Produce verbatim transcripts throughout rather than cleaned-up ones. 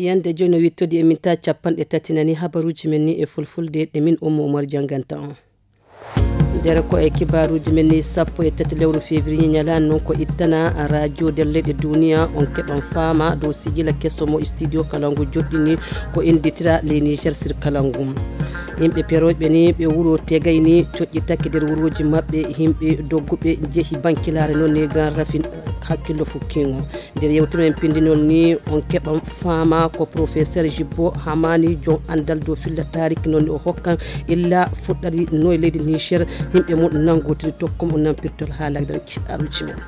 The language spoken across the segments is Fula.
yande jono wittodi e minta capanɗe tati nani habaruji men ni e fulfulde ɗe min Oumou Oumar janganta on dere ko e kibaruji men ni sappo e tati lewru février ñalani noon ko ittana radio del leyɗe duniya on keɓan fama dow sigila kesso mo studio kalangu joɗɗini ko inditira les Niger sur kalangu yimɓe peroɓe ni ɓe wuro tegay ni coƴƴi takki nder wuroji mabɓe yimɓe dogguɓe jeehi bankilare noon ni Grand Rafine hakkillo fukkingo nder yewtere men pindinol ni on keɓan fama ko professeur Jibbo Hamani jon andal dow filla tariki noon o hokkan illa fuɗɗari no e leydi Niger yimɓe mum nangotiri tokkum o nampirtol haalagdal aruci men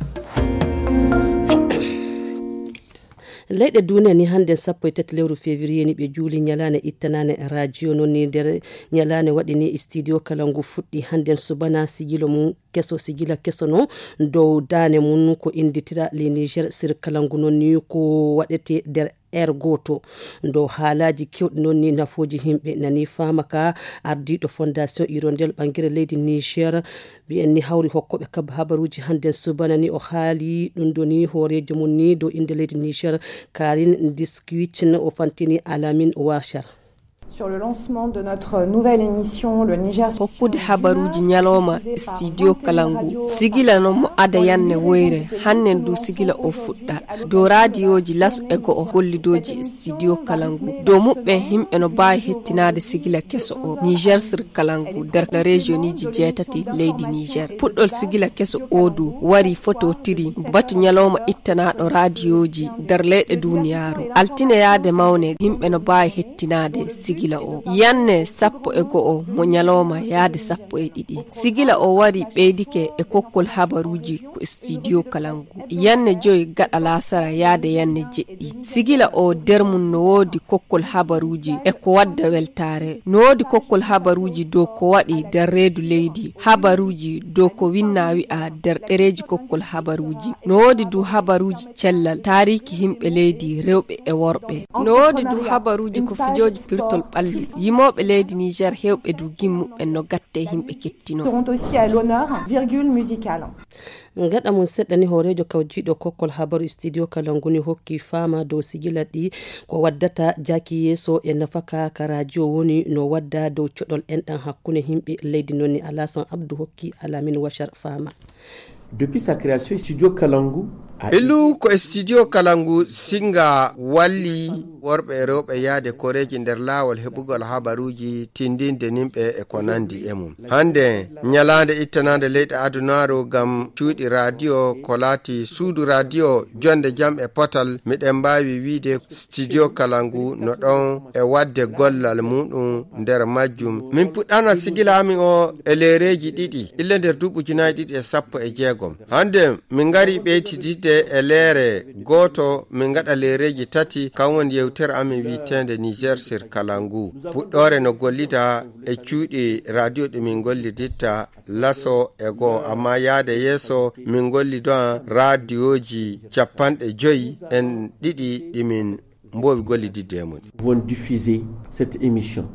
leyɗe duniya ni hande sappo e tati lewru février ni ɓe juuli ñalane ittanane radio noon ni nder ñalane waɗi ni studio kalangu fuɗɗi handen subana sigilo mum kesso sigila kesso noon dow dane mum ko inditira les Niger sur kalangu noon ni ko waɗete nder air goto dow haalaji kewɗi noon ni nafoji himɓe nani fama ka ardiɗo fondation hirondel ɓangguere leydi Niger mbiyen ni hawri hokkoɓe kab habaruji hande subana ni o haali ɗum do ni hoorejo mum ni dow inde leydi Niger Karin Disquitne o fantini Alamine Ouachar. Sur le lancement de notre nouvelle émission le Niger hokkude habaruji nyaloma studio kalangu sigila no mo ada yanne woyre hannen du sigila o fudda do radioji lasu ego o gollidoji studio kalangu do mubbe himbe no baay hettinade sigila keso o Niger sur kalangu der la regioniji jetati leydi Niger puddol sigila keso odu wari photo tiri batu nyaloma ittanado radioji der leyde duniyaaru altine yaade mawne himbe no baay hettinade sigila o yanne sappo e go'o mo nyaloma yaade sappo e didi sigila o wari beydike e kokkol habaruji ko studio kalangu yanne joy gada lasara yaade yanne jeddi sigila o dermun no wodi kokkol habaruji e ko wadda weltare no wodi kokkol habaruji do ko wadi der redu leydi habaruji do ko winnawi a der dereji kokkol habaruji no wodi du habaruji cellal tariki himbe leydi rewbe e worbe no wodi du habaruji ko fijoji pirtol balli yimobe leydi Niger hewbe du gimmu en no gatte himbe kettino seront aussi à l'honneur virgule musicale ngada mun seddani horejo kawjido kokkol habaru studio kalanguni hokki fama dow sigila di ko waddata jaki yeso e nafaka ka radio woni no wadda dow codol en dan hakkune himbe leydi nonni Alasan Abdou hokki Alamine Ouachar fama. Depuis sa création, Studio Kalangu Ilu ko studio kalangu singa walli worbe rewbe yaade koreji nder lawol hebugol habaruji tindinde nimbe e konandi emum hande nyalande ittanande leydi adunaro gam cuudi radio kolati suudu radio jonde jam e potal miden bawi wiide studio kalangu no don e wadde gollal mudum nder majjum min pudana sigilami o e lereji didi ille nder dubuji nay didi e sappo e jeegom hande min ngari beetidide e lere goto min ngada lereji tati kawon yewtere amin witende Niger sur kalangu puddore no gollita e cuudi radio de min golliditta laso e go amma yaade yeso min gollido radioji capande joyi en didi dimin mbowi gollidide mon vont diffuser cette émission.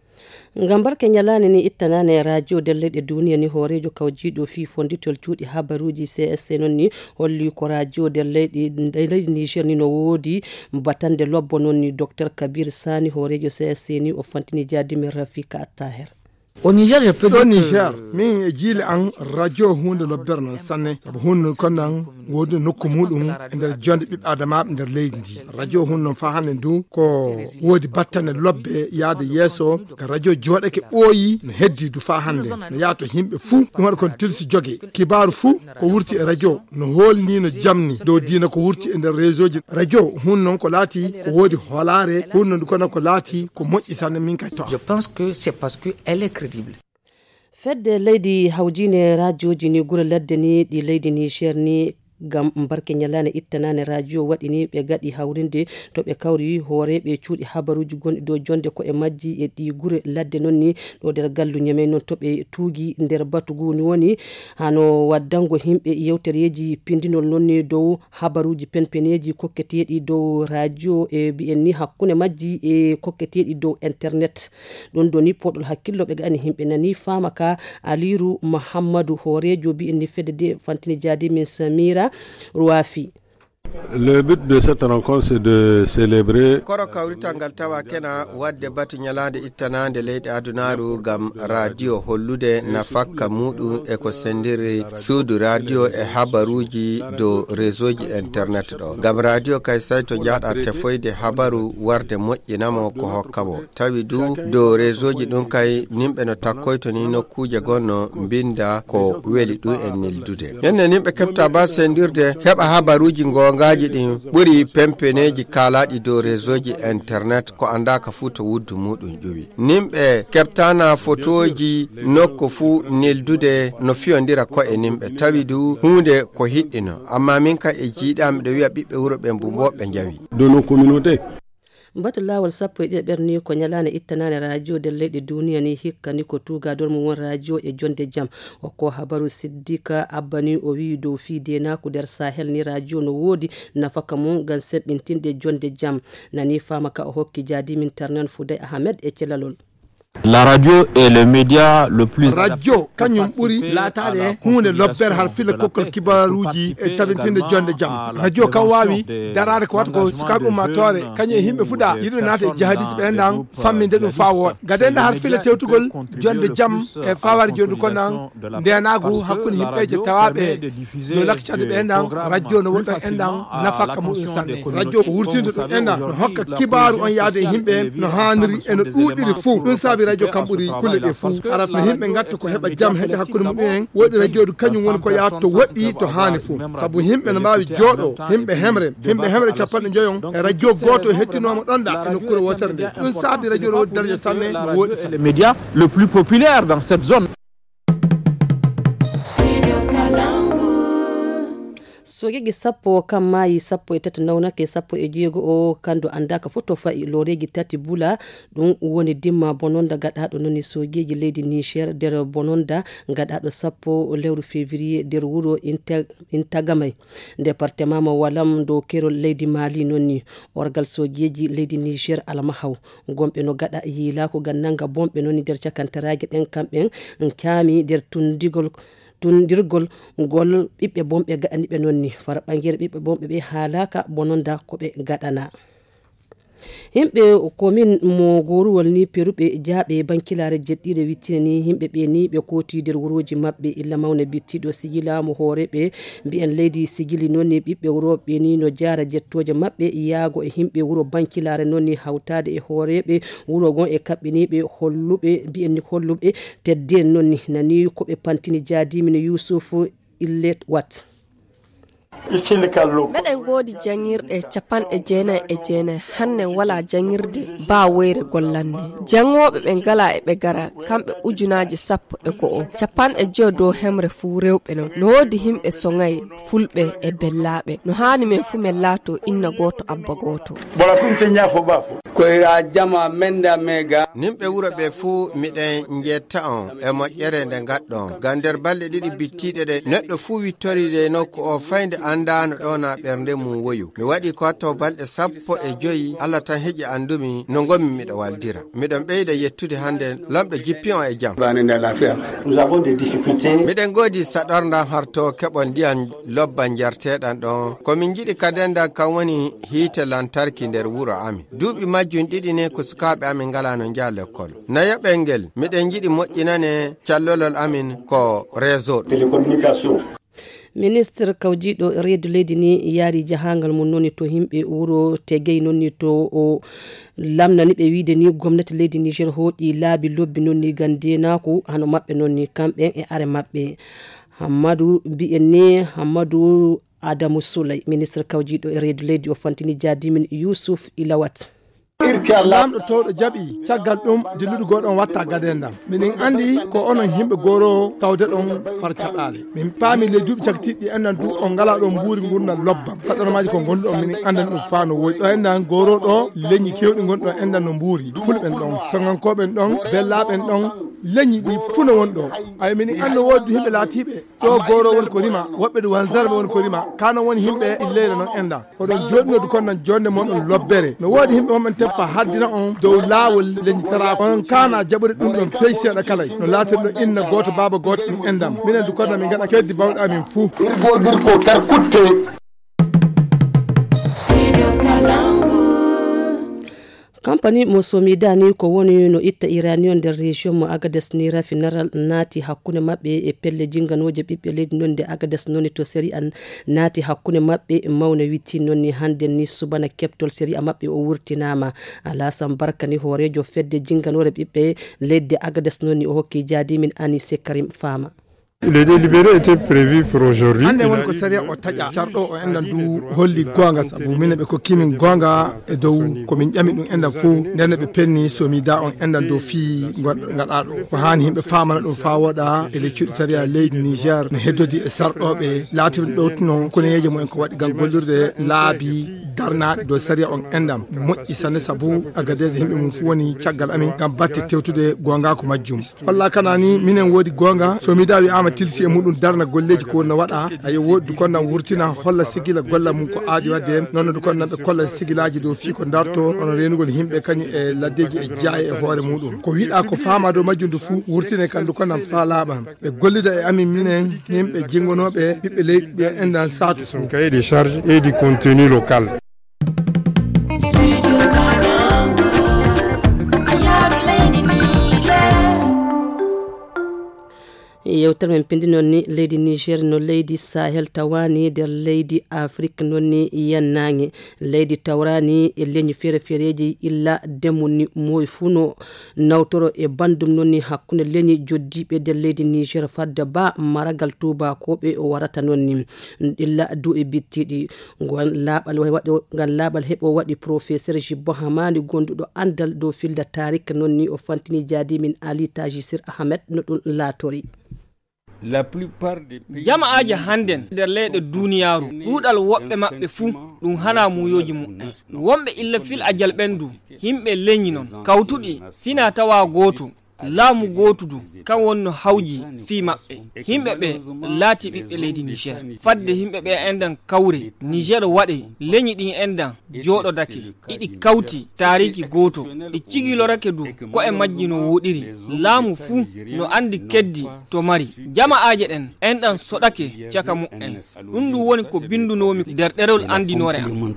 Ngambar ke nyalani ni ittanane radio del leyɗe duniya ni horejo kawjido fi fonditol cuudi habaruji C S C non ni holli ko radio del leydi leydi Niger ni no wodi batande lobbo non ni docteur Kabir Sani horejo C S C ni o fantini jadimi Rafika Attaher. Au Niger, je peux dire au Niger, min jili an radio hunde lobberna sanne sabu hunde konnan wodi nokku mudum nder jonde bib adama nder leydi radio hunde fa hanen du ko wodi battane lobbe yaade yeso ka radio jodake boyi no heddi du fa hande no yaato himbe fu dum wad kon tilsi joge kibaru fu ko wurti e radio no holni no jamni do dina ko wurti e nder réseau ji radio hunde non ko lati ko wodi holare hunde du kono ko lati ko moƴƴi sanne min kay to. Je pense que c'est parce que elle est crédible. Fedde leydi hawjine radioji ni gure ladde ni di leydi Niger ni gam mbarke nyalane ittanane radio wadini be gadi hawrinde to be kawri horeebe cuudi habaruji gondi do jonde ko e majji e di gure ladde nonni do der gallu nyame non to be tuugi nder batugu ni woni hano waddango himbe yewtereji pindinol nonni do habaruji penpeneji kokketeedi do radio e bi'enni hakkune majji e kokketeedi do internet don doni podol hakkillo be gani himbe nani famaka Aliru Muhammadu horejo bi'enni fedde de fantini jadi min Samira Ruafi. Le but de cette rencontre, c'est de célébrer. Koro kawrita ngal tawa kena wadde batu nyalande ittanande leydi adunaru gam radio hollude nafakka muɗum e ko sendiri suudu radio e habaruji do réseau ji internet ɗo gam radio kay say to jaɗa tefoyde habaru warde moƴƴinamo ko hokkamo tawi du do réseau ji ɗum kay nimɓe no takkoyto ni nokkuje gonno binda ko weli ɗum en nildude henne nimɓe kebta ba sendirde heɓa habaruji gongaji ɗin ɓuri pempeneji kalaɗi dow réseau ji internet ko andaka fu to wuddu muɗum ƴuwi nimɓe keɓtana photoji nokko fu nildude no fiyodira ko e nimɓe tawi du hunde ko hiɗɗino amma min ka e jiiɗa miɗo wiya ɓiɓɓe wuuro ɓe mbumoɓe jawi de nos communautés. Batu lawol sappo e ɗiɗi ko nyalane ittanane radio de leydi duniya ni hikka ni ko tugador mum won radio e jonde jam o ko habaru Siddika Abbani o wi dow fiide na ko der Sahel ni radio no wodi nafaka mum gan seɓɓintinde jonde jam nani fama ka o hokki jadi min tarnan Fouday Ahmed e celalol. La radio est le média le plus radio kanyum buri latade hunde lobber har fil kokol kibaruji e tabintinde jonde jam radio kan wawi darade ko watko skabu matore kanye himbe fuda yido nate jihadis be ndang famminde dum fawo gadenda har fil tewtugol jonde jam e fawar jonde konan ndenagu hakkunde himbe je tawabe do lakcade be ndang radio no wonta endang nafaka mu sande radio ko wurtinde dum endang no hokka kibaru on yaade himbe no hanri e no dudiri fu dum sabi radio kamburi kulle de fu araf no himbe ngatto ko heba jam heje hakkunde mum en wodi radio du kanyum woni ko yaatto wadi to hani fu sabu himbe no mbawi jodo himbe hemre himbe hemre capanɗe joyon e radio goto hettinoma ɗonɗa e nokkure wotere nde ɗum saabi radio no wodi daraja sanne no wodi le média le plus populaire dans cette zone. Sogegi sappo kam mayi sappo e tati nawnake sappo e jeego o kando andaka foto fa'i loreji tati bula ɗum woni dimma bononda gaɗaɗo noni sogeji leydi Niger nder bononda gaɗaɗo sappo lewru février nder wuro Intagamay département mo walam dow kerol leydi Mali nonni orgal sogeji leydi Niger almahaw gomɓe no gaɗa yiilako gannanga bomɓe noni nder cakantaraji ɗen kamɓen caami nder tundigol tundirgol gol ɓiɓɓe bomɓe gaɗaniɓe nonni fara ɓangere ɓiɓɓe bomɓe ɓe haalaka bononda ko ɓe gaɗana himɓe komin mo goruwol ni peruɓe jaaɓe bankilare jeɗɗiɗe wittine ni himɓe ɓe ni ɓe kooti nder wuroji mabɓe illa mawne bittiɗo sigilamo hooreɓe mbiyen leydi sigili nonni ɓiɓɓe wuroɓe ni no jara jettoje mabɓe yaago e himɓe wuro bankilare nonni hawtade e hooreɓe wuro gon e kaɓɓiniɓe holluɓe mbiyen ni holluɓe tedde nonni nani koɓe pantini jaadimino Youssouf Illet Wat. meɗen goodi jangirɗe capanɗe jeenayi e jeenayi hanne wala jangirde ba weyre gollande jangoɓe ɓe ngala e ɓe gara kamɓe ujunaji sappo e ko o capanɗe joyo dow hemre fuu rewɓe non no woodi himɓe soŋayi fulɓe e bellaɓe no hani men fu men laato inna goto abba goto koyra jama menda mega nimɓe wuro ɓe fuu miɗen jetta on e moƴƴere nde gaɗɗon ngam nder balɗe ɗiɗi bittiɗe ɗe neɗɗo fuu wittoride nokku o fayde andano ɗona ɓernde mum woyu mi waɗi ko hatto balɗe sappo e joyi Allah tan heƴi andumi no gommi miɗo waldira miɗon ɓeyda yettude hande lamɗo jippi on e jaam miɗen goodi saɗorndan harto keɓol ndiyam lobban jarteɗan ɗon komin jiɗi kadenda kam woni hiite lantarki nder wuro amin duuɓi majjum ɗiɗi ne ko sukaɓe amin ngala no jaa l'école nayaɓel ngel miɗen jiɗi moƴƴinane callolol amin ko réseau télécommunication. Ministre kawjiɗo reedu leydi ni yaari jahangal mum noni to himɓe wuro Tegey nonni to o lamnani ɓe wiide ni gomnati leydi Niger hooƴi laabi lobbi nonni gandenako hano maɓɓe nonni kamɓen e are maɓɓe Hammadou mbi'en ni Hammadou Adamou Souley ministre kawjiɗo e reedu leydi o fantini jaadimin Youssouf Ilawat. lamɗo towɗo jaaɓi caggal ɗum dilluɗo goɗon watta gadendam minin andi ko onon himɓe goro tawde ɗon far caɗale min paami le duuɓi caktiɗɗi endan du on ngala ɗon mbuuri gurdal lobbam saɗormaji ko gonɗo minin andan ɗum fa no woyi ɗo endan goro ɗo leñi kewɗi gonɗo endan no mbuuri fulɓen ɗon sogankoɓen ɗon bellaɓen ɗon leñi ɗi funa won ɗo ay minin andi wodi himɓe laatiɓe ɗo goro woni ko rima woɓɓe ɗo wanzarɓe woni ko rima kano woni himɓe illeyre noon enda oɗon joɗinodu konnan jonde mon ɗon lobbere no woodi himɓe wonɓen teffa haddina on dow laawol leñitara on kana jaɓude ɗum ɗon fey seeɗa kalay no laatirɗo inna goto baba goto ɗum endam minen du konnan min gaɗa keddi bawɗe amin fuu ko tar kutte Company mo somidani ko woni no itta iranian der region mo Agades ni rafineral nati hakkunde mabbe e pelle jinganoje bibbe leydi nonde Agades noni to série an nati hakkunde mabbe e mawna witti nonni hande ni subana keptol série mabbe o wurtinama Alassane Barkani horejo fedde jinganore bibbe leydi Agades noni o hokki jadi min Anise Karim Fama. Le délibéré était prévu pour aujourd'hui. Ande won ko sari o taja chardo o endan du holli gonga sabu min be ko kimin gonga e dow ko min jami dum endan fu nden be penni somida on endan do fi ngada do ko hani himbe famana dum fa woda e le ciudi sari a leydi Niger no heddodi e sardo be latim do tuno ko neje mo en ko wadi gal gollurde laabi darna do sari on endam moƴƴi sanne sabu Agadez himbe mum fu woni caggal amin gam batte tewtude gonga ko majjum walla kanani minen wodi gonga somida wi ama tilsi e mudum darna golleji ko wonna wada ay woddu kon nan wurtina holla sigila golla mum ko aadi wadde non du kon nan be kolla sigilaji do fi ko darto on renugol himbe kanyu e laddeji e jaay e hoore mudum ko wiida ko faama do majjundu fu wurtine kan du kon nan faalaaba be gollida e amin minen himbe jingonobe bibbe leydi be endan satu son cahier de charge et du contenu local. yewtere men pindi nonni leydi Niger no leydi Sahel tawani der leydi Afrique nonni yannange leydi tawrani e leñi fere fereji illa demuni moy funo nawtoro e bandum nonni hakkunde leñi joddibe der leydi Niger fadda ba maragal tuba ko be o warata nonni illa du e bittidi gon labal wadi ngal labal hebo wadi professeur Jibbo Hamani gondudo andal do filda tarik nonni o fantini jadi min Ali Tajisir Ahmed no dun latori. La plupart des pays jama'aji handen der leyde duniyaru dudal wobbe mabbe fu dum hana muyoji mu wombe illa fil ajal bendu himbe leñi non kawtudi fina tawa goto laamu gotudu kan wonno hawji fi mabbe himbe be laati bibbe leydi Niger fadde himbe be endan kawre Niger wade leñi din endan jodo dake idi kawti tariki goto di cigilo rakedu ko e majjino wodiri laamu fu no andi keddi to mari jama'aaje den endan sodake ciaka mu en dundu woni ko bindunomi der derol andinore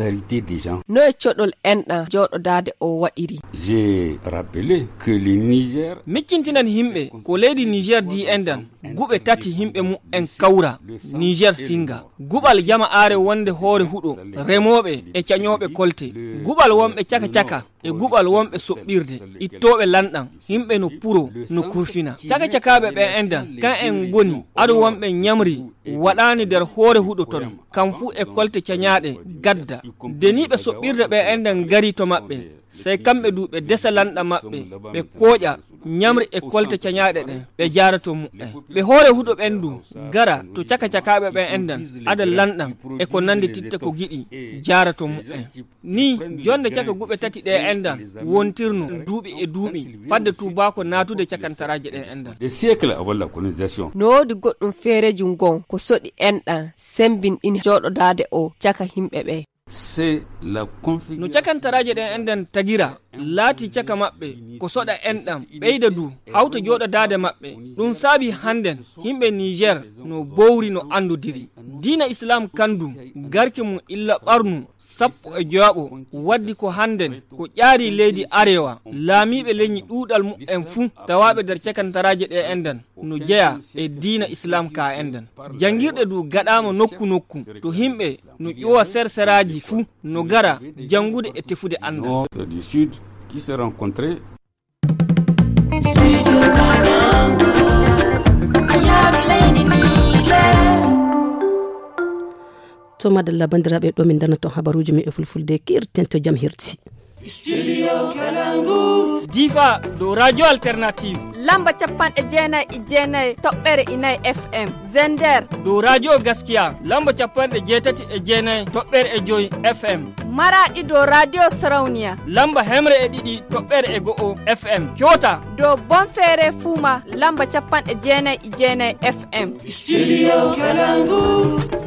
no e chodol endan jodo dade o wadiri. J'ai rappelé que le Niger mikintinan himbe ko leydi Niger di endan gube tati himbe mu en kawra Niger singa gubal jama are wonde hoore hudo remobe e canyobe kolte gubal wombe ciaka ciaka e gubal wombe sobbirde ittobe landan himbe no puro no kurfina ciaka ciakabe be endan kan en goni adu wombe nyamri wadani der hoore hudo ton kam fu e kolte canyaade gadda denibe sobbirde be endan gari to mabbe sai kambe du be desa landa mabbe be koja nyamri e kolte canyaade de be jarato mu be hoore hudo bendu gara to ciaka ciakabe be endan ada landan e ko nandi titte ko gidi jarato mu ni jonde ciaka gube tati de endan wontirno duubi e duubi fadde tuba ko natude ciakantaraje de endan des siècles avant la colonisation no di goddum fereji ngon ko sodi endan sembin in jodo dade o ciaka himbe be. C'est la configuration no ciakantaraje de endan tagira laati ciaka mabbe ko soda endam beyda du hawta jodo dade mabbe dum sabi handen himbe Niger no bowri no andudiri dina islam kandu garki mu illa barnu sappo e joabo waddi ko handen ko jaari leydi arewa laamibe leñi dudal mu en fu tawabe der ciakantaraje de endan no jeya e dina islam ka endan jangirde du gadama nokku nokku to himbe no ƴowa serseraji fu no gara jangude e tefude andal du sud qui se rencontraient. to madalla bandiraɓe ɗo min dana to habaruji mi e fulfulde kirten to jam hirti. Studio Kalangu. Diva do radio alternative. Lamba capan e jena e jena toɓɓere inay F M. Zender do radio gaskiya. Lamba capan e jetati e jena toɓɓere e joyi F M. Maradi do radio Sarauniya. Lamba hemre e ɗiɗi toɓɓere e go'o F M. Kyota do Bonfere Fuma. Lamba capan e jena e jena F M. Studio Kalangu.